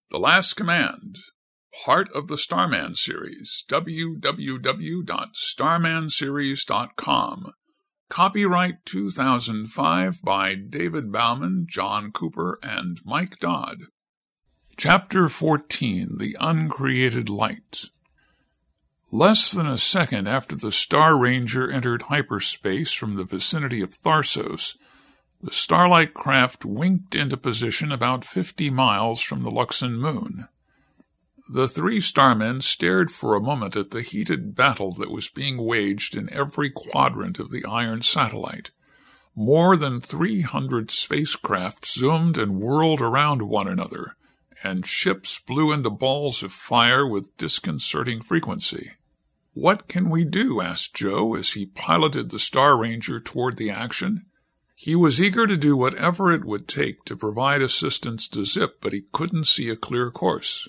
The Last Command, part of the Starman series, www.starmanseries.com. Copyright 2005 by David Bauman, John Cooper, and Mike Dodd. Chapter 14, The Uncreated Light. Less than a second after the Star Ranger entered hyperspace from the vicinity of Tharsos, the Starlight craft winked into position about 50 miles from the Luxon moon. The three starmen stared for a moment at the heated battle that was being waged in every quadrant of the iron satellite. More than 300 spacecraft zoomed and whirled around one another, and ships blew into balls of fire with disconcerting frequency. "What can we do?" asked Joe as he piloted the Star Ranger toward the action. He was eager to do whatever it would take to provide assistance to Zip, but he couldn't see a clear course.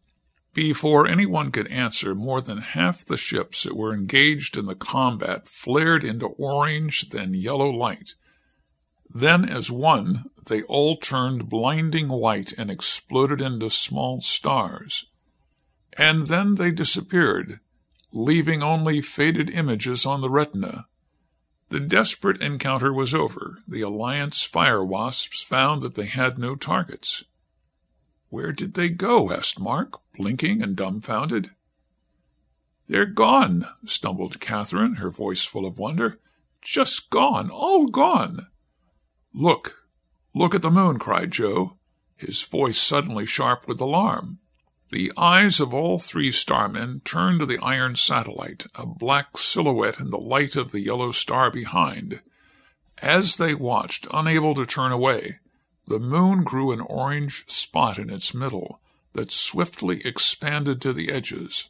Before anyone could answer, more than half the ships that were engaged in the combat flared into orange, then yellow light. Then, as one, they all turned blinding white and exploded into small stars. And then they disappeared, leaving only faded images on the retina. The desperate encounter was over. The Alliance fire wasps found that they had no targets. "Where did they go?" asked Mark, blinking and dumbfounded. "They're gone," stumbled Catherine, her voice full of wonder. "Just gone, all gone." Look at the moon," cried Joe, his voice suddenly sharp with alarm. The eyes of all three starmen turned to the iron satellite, a black silhouette in the light of the yellow star behind. As they watched, unable to turn away, the moon grew an orange spot in its middle that swiftly expanded to the edges.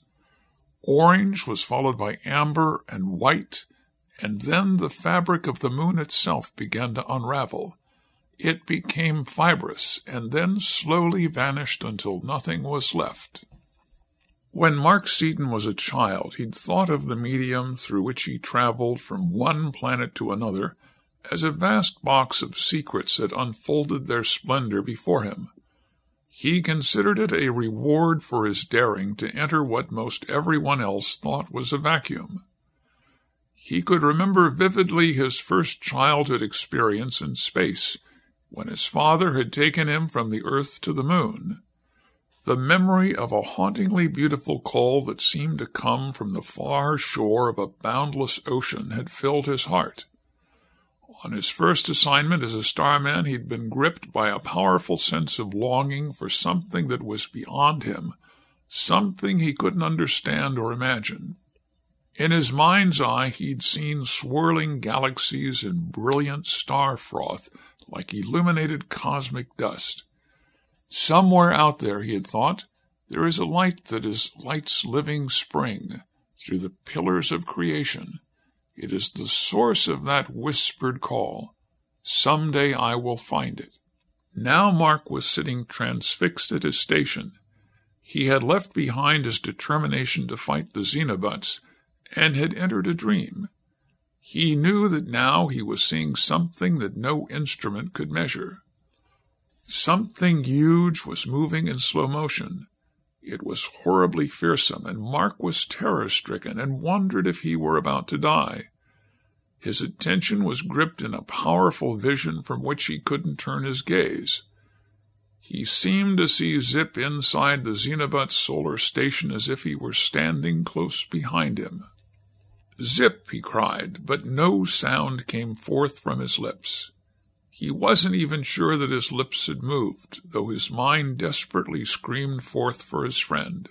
Orange was followed by amber and white, and then the fabric of the moon itself began to unravel. It became fibrous, and then slowly vanished until nothing was left. When Mark Seaton was a child, he'd thought of the medium through which he traveled from one planet to another as a vast box of secrets that unfolded their splendor before him. He considered it a reward for his daring to enter what most everyone else thought was a vacuum. He could remember vividly his first childhood experience in space, when his father had taken him from the earth to the moon. The memory of a hauntingly beautiful call that seemed to come from the far shore of a boundless ocean had filled his heart. On his first assignment as a starman, he'd been gripped by a powerful sense of longing for something that was beyond him, something he couldn't understand or imagine. In his mind's eye, he'd seen swirling galaxies and brilliant star froth like illuminated cosmic dust. Somewhere out there, he had thought, there is a light that is light's living spring through the pillars of creation. It is the source of that whispered call. Someday I will find it. Now Mark was sitting transfixed at his station. He had left behind his determination to fight the Xenobots and had entered a dream. He knew that now he was seeing something that no instrument could measure. Something huge was moving in slow motion. It was horribly fearsome, and Mark was terror-stricken and wondered if he were about to die. His attention was gripped in a powerful vision from which he couldn't turn his gaze. He seemed to see Zip inside the Xenobot solar station as if he were standing close behind him. "Zip!" he cried, but no sound came forth from his lips. He wasn't even sure that his lips had moved, though his mind desperately screamed forth for his friend.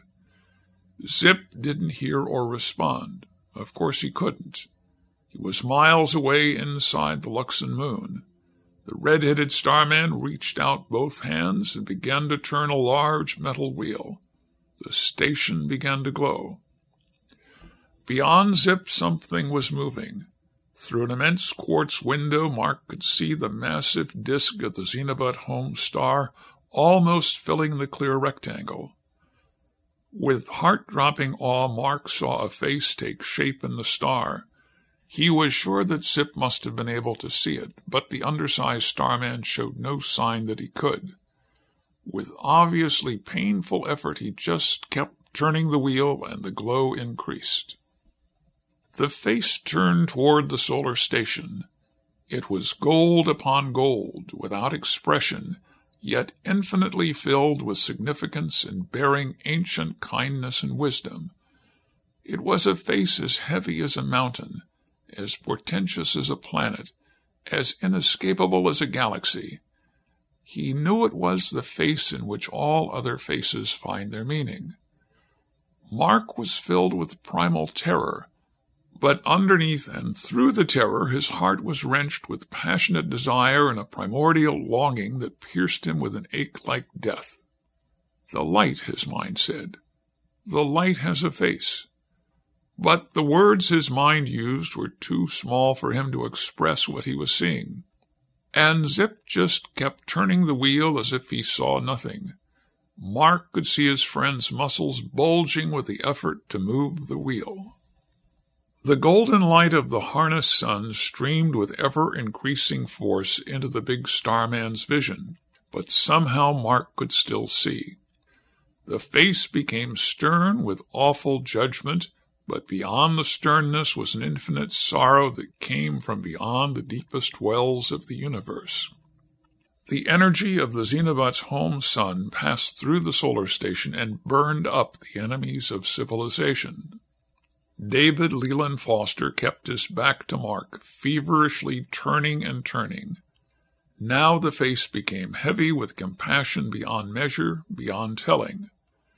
Zip didn't hear or respond. Of course he couldn't. He was miles away inside the Luxon moon. The red-headed starman reached out both hands and began to turn a large metal wheel. The station began to glow. Beyond Zip, something was moving. Through an immense quartz window, Mark could see the massive disk of the Xenobot home star almost filling the clear rectangle. With heart-dropping awe, Mark saw a face take shape in the star. He was sure that Zip must have been able to see it, but the undersized starman showed no sign that he could. With obviously painful effort, he just kept turning the wheel, and the glow increased. The face turned toward the solar station. It was gold upon gold, without expression, yet infinitely filled with significance and bearing ancient kindness and wisdom. It was a face as heavy as a mountain, as portentous as a planet, as inescapable as a galaxy. He knew it was the face in which all other faces find their meaning. Mark was filled with primal terror, but underneath and through the terror his heart was wrenched with passionate desire and a primordial longing that pierced him with an ache like death. The light, his mind said. The light has a face. But the words his mind used were too small for him to express what he was seeing. And Zip just kept turning the wheel as if he saw nothing. Mark could see his friend's muscles bulging with the effort to move the wheel. The golden light of the harness sun streamed with ever-increasing force into the big starman's vision, but somehow Mark could still see. The face became stern with awful judgment, but beyond the sternness was an infinite sorrow that came from beyond the deepest wells of the universe. The energy of the Xenobot's home sun passed through the solar station and burned up the enemies of civilization. David Leland Foster kept his back to Mark, feverishly turning and turning. Now the face became heavy with compassion beyond measure, beyond telling.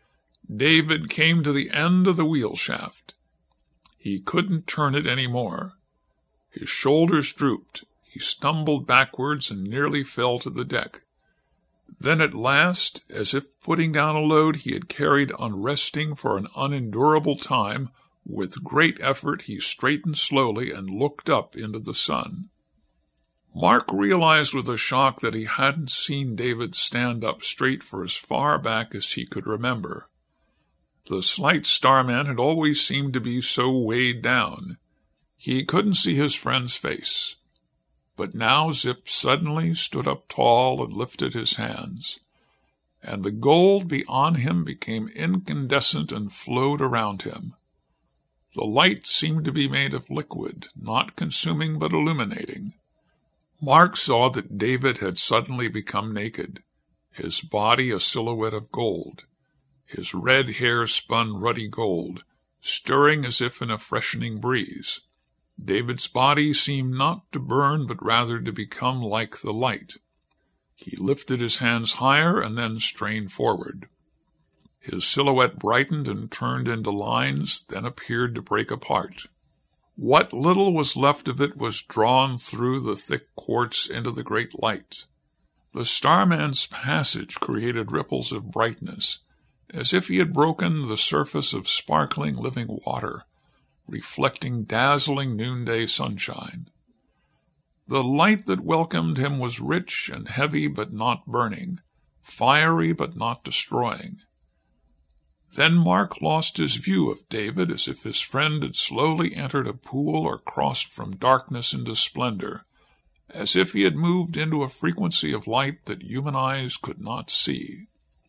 David came to the end of the wheel shaft. He couldn't turn it any more. His shoulders drooped. He stumbled backwards and nearly fell to the deck. Then at last, as if putting down a load he had carried unresting for an unendurable time, with great effort he straightened slowly and looked up into the sun. Mark realized with a shock that he hadn't seen David stand up straight for as far back as he could remember. The slight starman had always seemed to be so weighed down. He couldn't see his friend's face. But now Zip suddenly stood up tall and lifted his hands, and the gold beyond him became incandescent and flowed around him. The light seemed to be made of liquid, not consuming but illuminating. Mark saw that David had suddenly become naked, his body a silhouette of gold, his red hair spun ruddy gold, stirring as if in a freshening breeze. David's body seemed not to burn, but rather to become like the light. He lifted his hands higher and then strained forward. His silhouette brightened and turned into lines, then appeared to break apart. What little was left of it was drawn through the thick quartz into the great light. The starman's passage created ripples of brightness, as if he had broken the surface of sparkling living water, reflecting dazzling noonday sunshine. The light that welcomed him was rich and heavy but not burning, fiery but not destroying. Then Mark lost his view of David as if his friend had slowly entered a pool or crossed from darkness into splendor, as if he had moved into a frequency of light that human eyes could not see.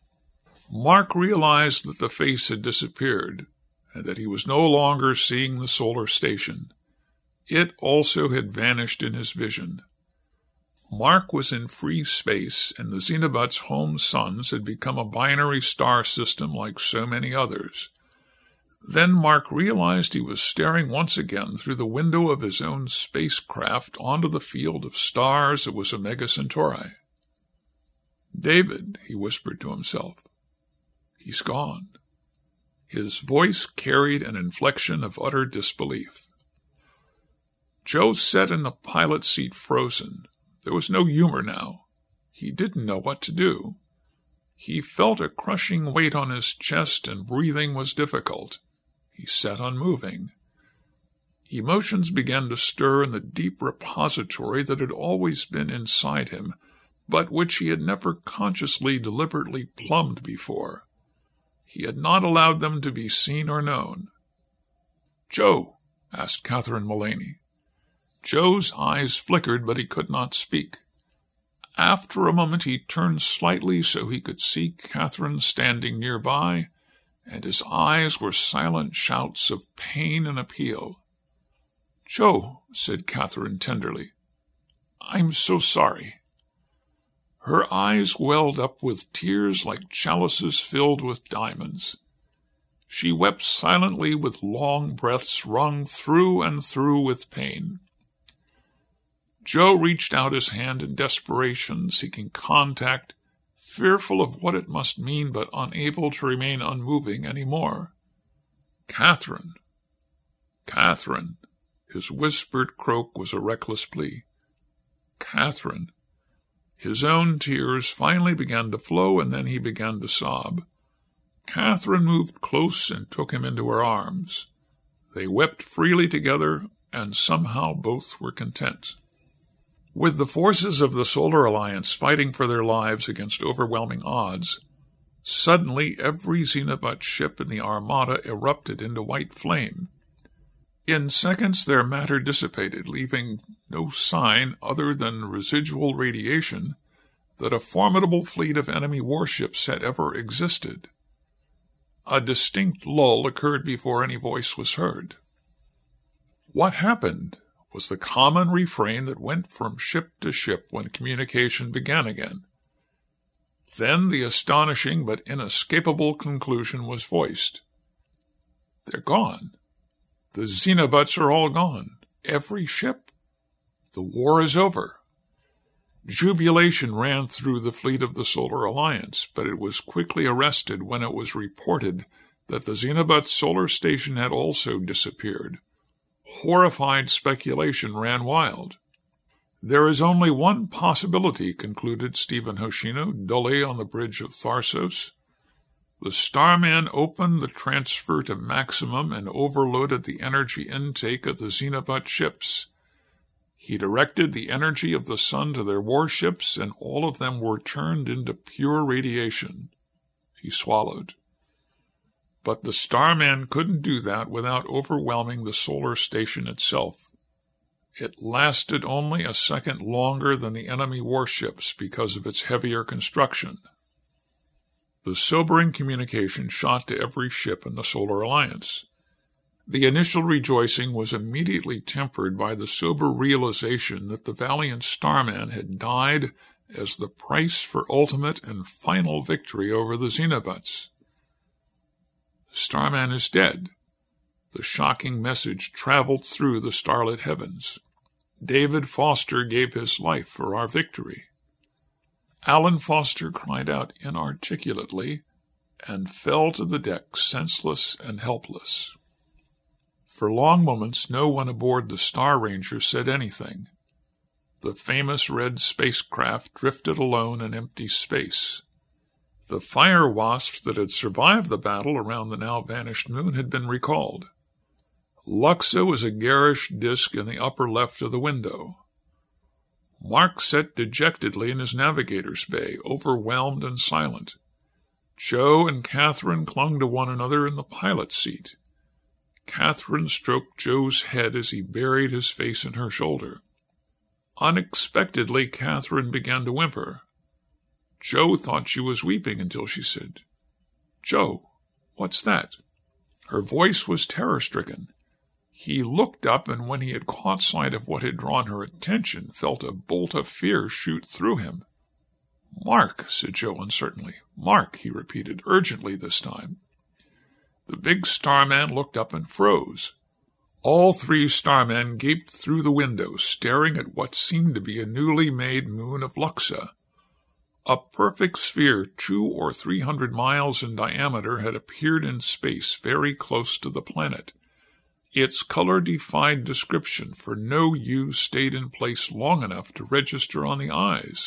Mark realized that the face had disappeared, and that he was no longer seeing the solar station. It also had vanished in his vision. Mark was in free space, and the Xenobot's home suns had become a binary star system like so many others. Then Mark realized he was staring once again through the window of his own spacecraft onto the field of stars that was Omega Centauri. "David," he whispered to himself. "He's gone." His voice carried an inflection of utter disbelief. Joe sat in the pilot seat frozen. There was no humor now. He didn't know what to do. He felt a crushing weight on his chest, and breathing was difficult. He sat unmoving. Emotions began to stir in the deep repository that had always been inside him, but which he had never consciously, deliberately plumbed before. He had not allowed them to be seen or known. "Joe," asked Catherine Mullaney. Joe's eyes flickered, but he could not speak. After a moment he turned slightly so he could see Catherine standing nearby, and his eyes were silent shouts of pain and appeal. "Joe," said Catherine tenderly, "I'm so sorry." Her eyes welled up with tears like chalices filled with diamonds. She wept silently with long breaths wrung through and through with pain. Joe reached out his hand in desperation, seeking contact, fearful of what it must mean but unable to remain unmoving any more. "Catherine! Catherine!" His whispered croak was a reckless plea. "Catherine!" His own tears finally began to flow, and then he began to sob. Catherine moved close and took him into her arms. They wept freely together, and somehow both were content. With the forces of the Solar Alliance fighting for their lives against overwhelming odds, suddenly every Xenobot ship in the Armada erupted into white flame. In seconds their matter dissipated, leaving no sign other than residual radiation that a formidable fleet of enemy warships had ever existed. A distinct lull occurred before any voice was heard. "What happened?" was the common refrain that went from ship to ship when communication began again. Then the astonishing but inescapable conclusion was voiced. "They're gone. The Xenobots are all gone. Every ship. The war is over." Jubilation ran through the fleet of the Solar Alliance, but it was quickly arrested when it was reported that the Xenobot solar station had also disappeared. Horrified speculation ran wild. "There is only one possibility," concluded Stephen Hoshino, dully on the bridge of Tharsos. The Starman opened the transfer to maximum and overloaded the energy intake of the Xenobot ships. He directed the energy of the sun to their warships, and all of them were turned into pure radiation. He swallowed. But the Starman couldn't do that without overwhelming the solar station itself. It lasted only a second longer than the enemy warships because of its heavier construction. The sobering communication shot to every ship in the Solar Alliance. The initial rejoicing was immediately tempered by the sober realization that the valiant Starman had died as the price for ultimate and final victory over the Xenobots. "The Starman is dead." The shocking message traveled through the starlit heavens. "David Foster gave his life for our victory." Alan Foster cried out inarticulately and fell to the deck senseless and helpless. For long moments no one aboard the Star Ranger said anything. The famous red spacecraft drifted alone in empty space. The fire wasps that had survived the battle around the now-vanished moon had been recalled. Luxa was a garish disk in the upper left of the window. Mark sat dejectedly in his navigator's bay, overwhelmed and silent. Joe and Catherine clung to one another in the pilot's seat. Catherine stroked Joe's head as he buried his face in her shoulder. Unexpectedly, Catherine began to whimper. Joe thought she was weeping until she said, "Joe, what's that?" Her voice was terror-stricken. He looked up, and when he had caught sight of what had drawn her attention, felt a bolt of fear shoot through him. "Mark," said Joe uncertainly. "Mark," he repeated, urgently this time. The big Starman looked up and froze. All three Starmen gaped through the window, staring at what seemed to be a newly made moon of Luxa. A perfect sphere 200 or 300 miles in diameter had appeared in space very close to the planet. Its color defied description, for no hue stayed in place long enough to register on the eyes.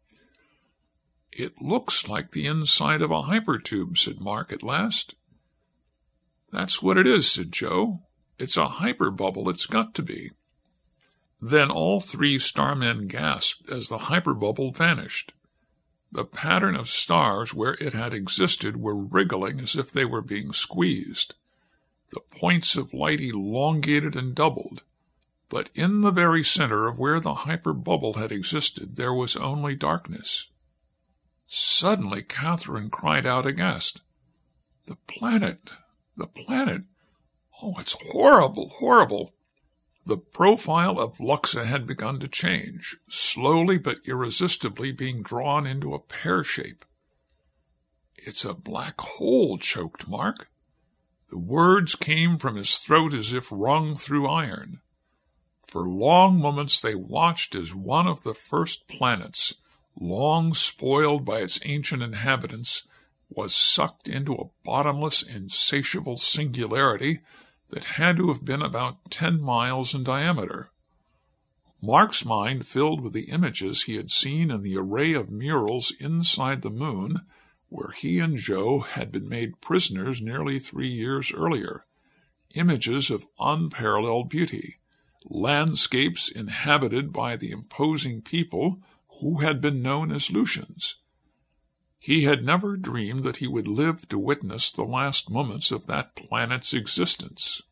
"It looks like the inside of a hypertube," said Mark at last. "That's what it is," said Joe. "It's a hyperbubble. It's got to be." Then all three Starmen gasped as the hyperbubble vanished. The pattern of stars where it had existed were wriggling as if they were being squeezed. The points of light elongated and doubled. But in the very center of where the hyperbubble had existed, there was only darkness. Suddenly, Catherine cried out aghast. The planet! The planet! Oh, it's horrible, horrible! The profile of Luxa had begun to change, slowly but irresistibly being drawn into a pear shape. It's a black hole, choked Mark. The words came from his throat as if wrung through iron. For long moments they watched as one of the first planets, long spoiled by its ancient inhabitants, was sucked into a bottomless, insatiable singularity that had to have been about 10 miles in diameter. Mark's mind filled with the images he had seen in the array of murals inside the moon, where he and Joe had been made prisoners nearly 3 years earlier, images of unparalleled beauty, landscapes inhabited by the imposing people who had been known as Lucians. He had never dreamed that he would live to witness the last moments of that planet's existence.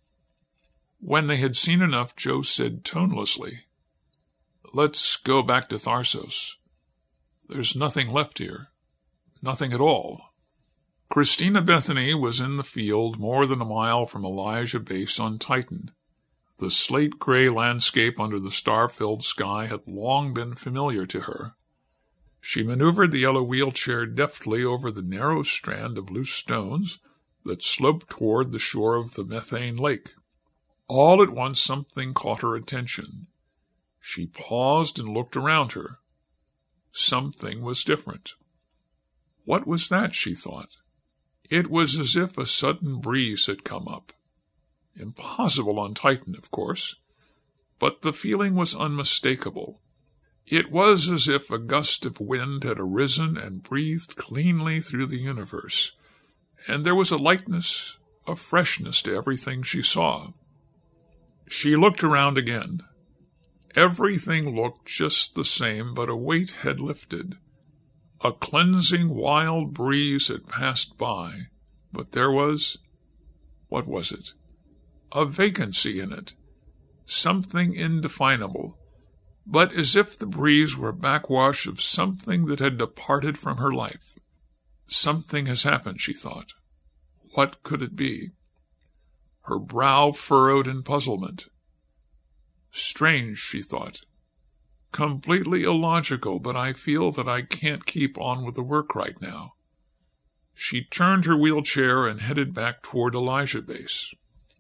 When they had seen enough, Joe said tonelessly, "Let's go back to Tharsos. There's nothing left here. Nothing at all." Christina Bethany was in the field more than a mile from Elijah Base on Titan. The slate-gray landscape under the star-filled sky had long been familiar to her. She maneuvered the yellow wheelchair deftly over the narrow strand of loose stones that sloped toward the shore of the methane lake. All at once something caught her attention. She paused and looked around her. Something was different. What was that, she thought? It was as if a sudden breeze had come up. Impossible on Titan, of course, but the feeling was unmistakable. It was as if a gust of wind had arisen and breathed cleanly through the universe, and there was a lightness, a freshness to everything she saw. She looked around again. Everything looked just the same, but a weight had lifted. A cleansing wild breeze had passed by, but there was— what was it? A vacancy in it, something indefinable, but as if the breeze were a backwash of something that had departed from her life. Something has happened, she thought. What could it be? Her brow furrowed in puzzlement. Strange, she thought. Completely illogical, but I feel that I can't keep on with the work right now. She turned her wheelchair and headed back toward Elijah Base.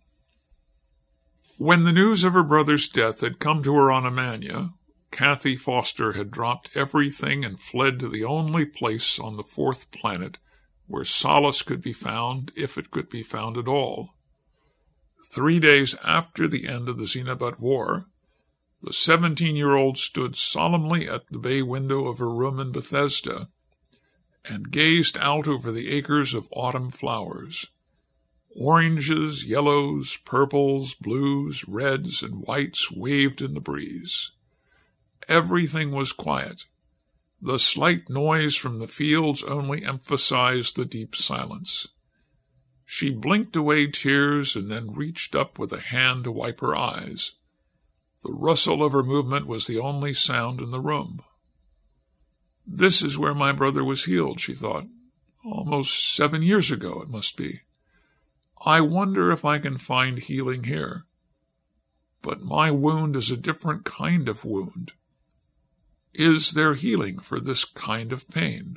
When the news of her brother's death had come to her on Amania, Kathy Foster had dropped everything and fled to the only place on the 4th planet where solace could be found, if it could be found at all. 3 days after the end of the Xenobut War, the 17-year-old stood solemnly at the bay window of her room in Bethesda and gazed out over the acres of autumn flowers. Oranges, yellows, purples, blues, reds, and whites waved in the breeze. Everything was quiet. The slight noise from the fields only emphasized the deep silence. She blinked away tears and then reached up with a hand to wipe her eyes. The rustle of her movement was the only sound in the room. This is where my brother was healed, she thought. Almost 7 years ago, it must be. I wonder if I can find healing here. But my wound is a different kind of wound. Is there healing for this kind of pain?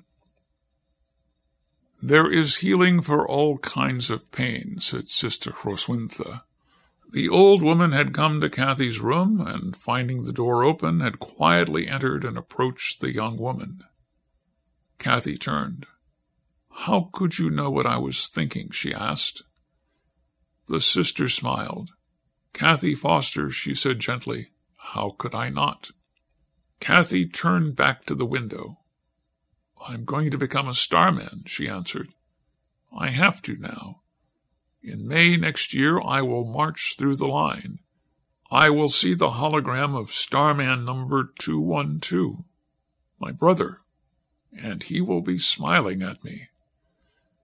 There is healing for all kinds of pain, said Sister Hroswintha. The old woman had come to Kathy's room, and, finding the door open, had quietly entered and approached the young woman. Kathy turned. "How could you know what I was thinking?" she asked. The sister smiled. "Kathy Foster," she said gently, "how could I not?" Kathy turned back to the window. "I'm going to become a starman," she answered. "I have to now. In May next year I will march through the line. I will see the hologram of starman number 212, my brother, and he will be smiling at me."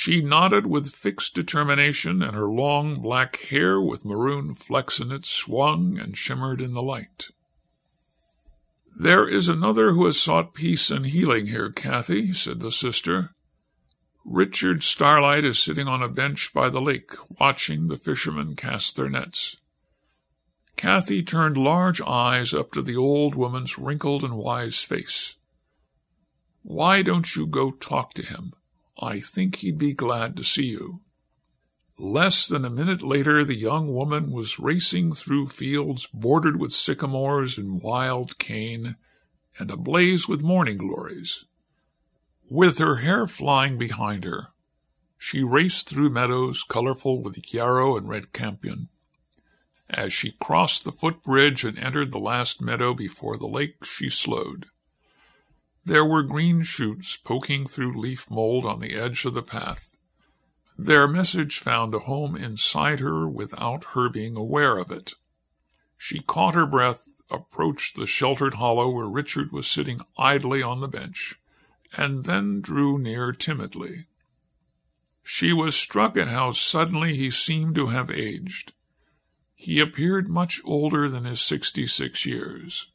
She nodded with fixed determination, and her long black hair with maroon flecks in it swung and shimmered in the light. "There is another who has sought peace and healing here, Kathy," said the sister. "Richard Starlight is sitting on a bench by the lake, watching the fishermen cast their nets." Kathy turned large eyes up to the old woman's wrinkled and wise face. "Why don't you go talk to him? I think he'd be glad to see you." Less than a minute later, the young woman was racing through fields bordered with sycamores and wild cane, and ablaze with morning glories. With her hair flying behind her, she raced through meadows colorful with yarrow and red campion. As she crossed the footbridge and entered the last meadow before the lake, she slowed. There were green shoots poking through leaf mold on the edge of the path. Their message found a home inside her without her being aware of it. She caught her breath, approached the sheltered hollow where Richard was sitting idly on the bench, and then drew near timidly. She was struck at how suddenly he seemed to have aged. He appeared much older than his 66 years.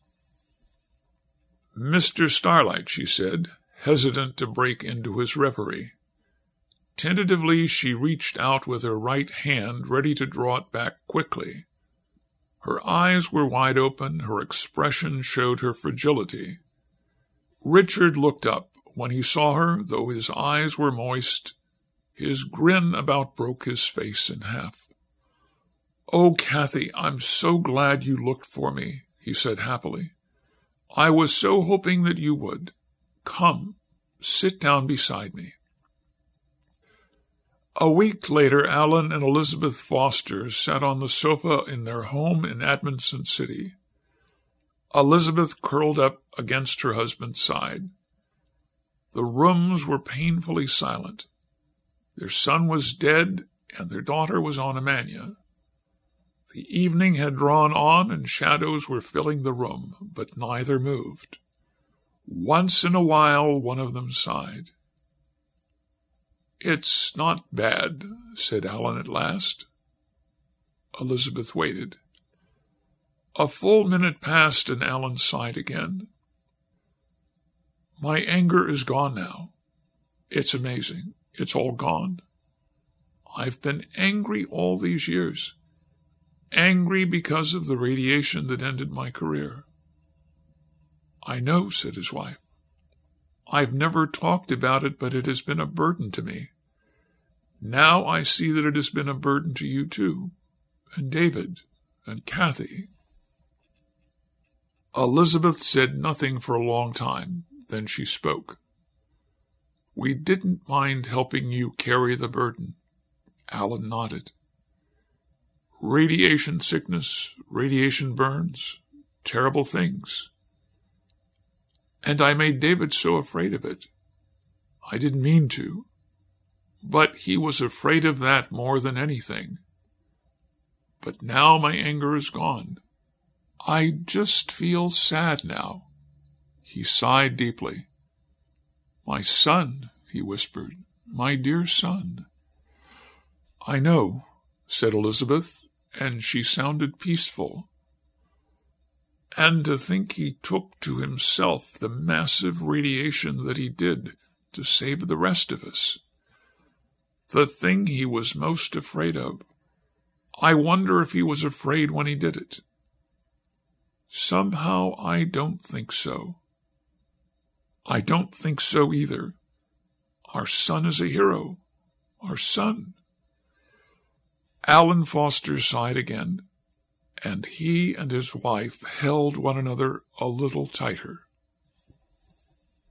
"Mr. Starlight," she said, hesitant to break into his reverie. Tentatively she reached out with her right hand, ready to draw it back quickly. Her eyes were wide open, her expression showed her fragility. Richard looked up. When he saw her, though his eyes were moist, his grin about broke his face in half. "Oh, Kathy, I'm so glad you looked for me," he said happily. "I was so hoping that you would. Come, sit down beside me." A week later, Alan and Elizabeth Foster sat on the sofa in their home in Edmondson City. Elizabeth curled up against her husband's side. The rooms were painfully silent. Their son was dead, and their daughter was on a mania. The evening had drawn on, and shadows were filling the room, but neither moved. Once in a while one of them sighed. "It's not bad," said Alan at last. Elizabeth waited. A full minute passed, and Alan sighed again. "My anger is gone now. It's amazing. It's all gone. I've been angry all these years. Angry because of the radiation that ended my career." "I know," said his wife. "I've never talked about it, but it has been a burden to me. Now I see that it has been a burden to you too, and David, and Kathy." Elizabeth said nothing for a long time. Then she spoke. "We didn't mind helping you carry the burden." Alan nodded. "Radiation sickness, radiation burns, terrible things. And I made David so afraid of it. I didn't mean to. But he was afraid of that more than anything. But now my anger is gone. I just feel sad now." He sighed deeply. "My son," he whispered, "my dear son." "I know," said Elizabeth, and she sounded peaceful. "And to think he took to himself the massive radiation that he did to save the rest of us. The thing he was most afraid of. I wonder if he was afraid when he did it. Somehow I don't think so. I don't think so either. Our son is a hero. Our son." Alan Foster sighed again, and he and his wife held one another a little tighter.